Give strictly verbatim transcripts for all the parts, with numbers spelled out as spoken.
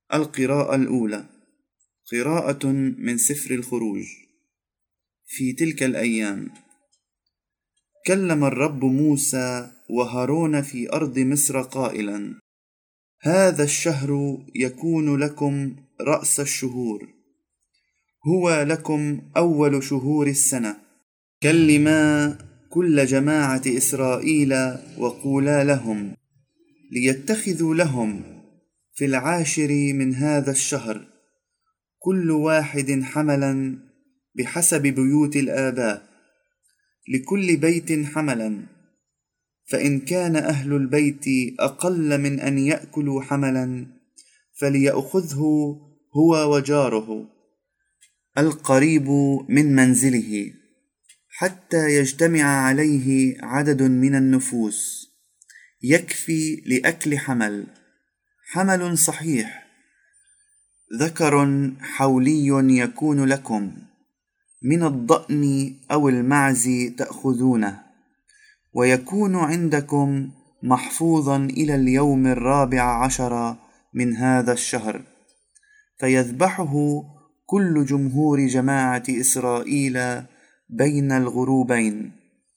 القراءة الأولى، قراءة من سفر الخروج. في تلك الأيام كلم الرب موسى وهارون في أرض مصر قائلا: هذا الشهر يكون لكم رأس الشهور، هو لكم أول شهور السنة. كلما كل جماعة إسرائيل وقولا لهم ليتخذوا لهم في العاشر من هذا الشهر كل واحد حملا بحسب بيوت الآباء، لكل بيت حملا، فإن كان أهل البيت أقل من أن يأكلوا حملا فليأخذه هو وجاره القريب من منزله، حتى يجتمع عليه عدد من النفوس يكفي لأكل حمل، حمل صحيح ذكر حولي يكون لكم، من الضأن أو المعز تأخذونه، ويكون عندكم محفوظا إلى اليوم الرابع عشر من هذا الشهر، فيذبحه كل جمهور جماعة إسرائيل بين الغروبين،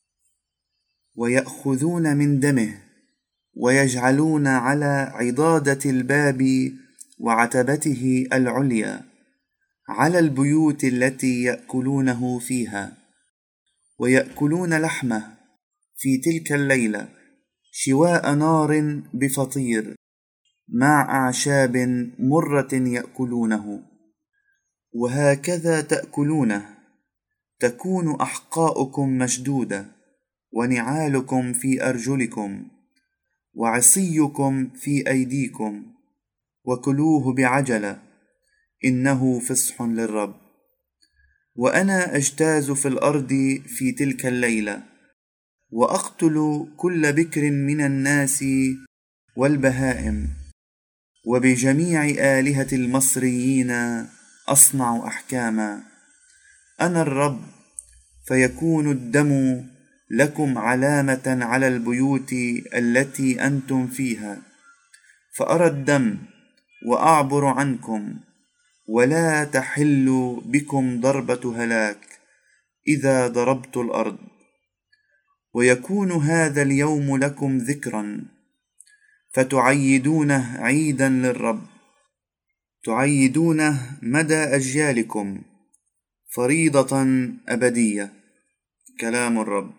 ويأخذون من دمه ويجعلون على عضادة الباب وعتبته العليا على البيوت التي يأكلونه فيها، ويأكلون لحمه في تلك الليلة شواء نار بفطير مع أعشاب مرة يأكلونه، وهكذا تأكلونه. تكون أحقاؤكم مشدودة ونعالكم في أرجلكم وعصيكم في أيديكم، وكلوه بعجلة، إنه فصح للرب. وأنا أجتاز في الأرض في تلك الليلة، وأقتل كل بكر من الناس والبهائم، وبجميع آلهة المصريين أصنع أحكاما. أنا الرب، فيكون الدم لكم علامة على البيوت التي أنتم فيها، فأرى الدم وأعبر عنكم، ولا تحل بكم ضربة هلاك إذا ضربت الأرض. ويكون هذا اليوم لكم ذكرا، فتعيدونه عيدا للرب، تعيدونه مدى أجيالكم، فريضة أبدية. كلام الرب.